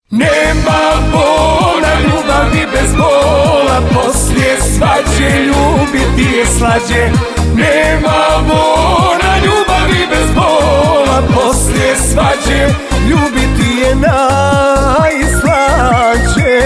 Nema bona ljubavi bez bola, poslije svađe ljubiti je slađe. Nema bona ljubavi bez bola, poslije svađe ljubiti je najslađe.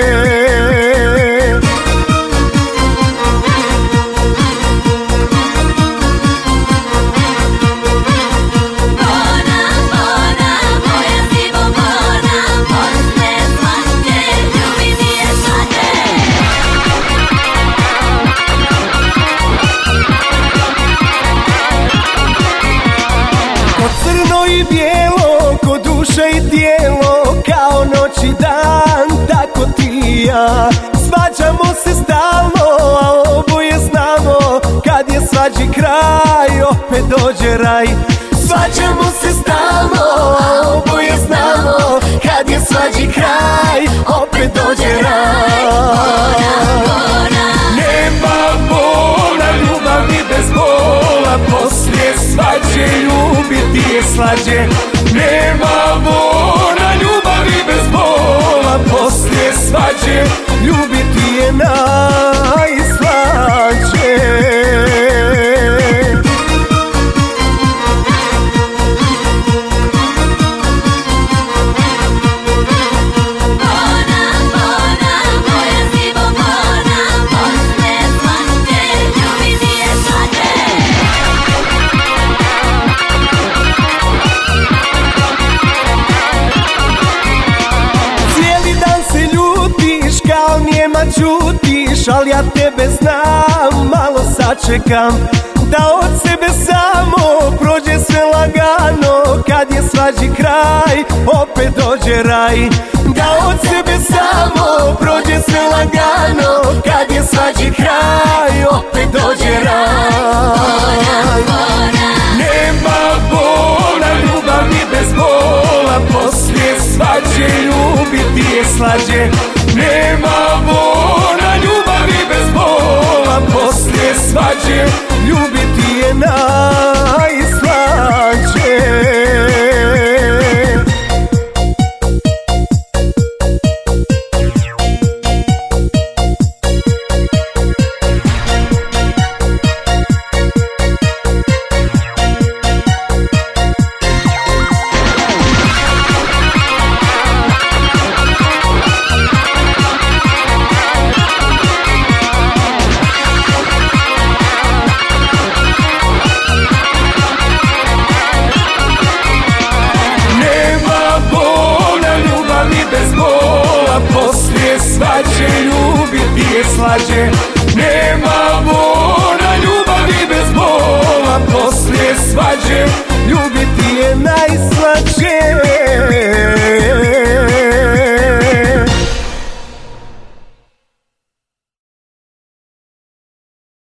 Crno i bijelo, ko duša i tijelo, kao noć i dan, tako ti i ja. Svađamo se stalno, a oboje znamo, kad je svađi kraj, opet dođe raj. Svađamo se stalno, a oboje znamo, kad je svađi kraj, opet dođe raj. Nema bona ljubavi bez bola, poslije svađe ljubiti je slađe. Nema bona ljubavi bez bola, poslije svađe ljubiti je najslađe. Kao njema čutiš, al ja tebe znam, malo sačekam da od sebe samo prođe sve lagano. Kad je svađi kraj, opet dođe raj. Da od sebe samo prođe sve lagano, kad je svađi kraj, opet dođe raj. Nema bona ljubavi bez bola, poslije svađe ljubiti je slađe. Nema bona ljubavi bez bola, poslije svađe ljubiti je najslađe. Poslije svađe ljubiti je slađe. Nema bona ljubavi bez bola, poslije svađe ljubiti je najslađe.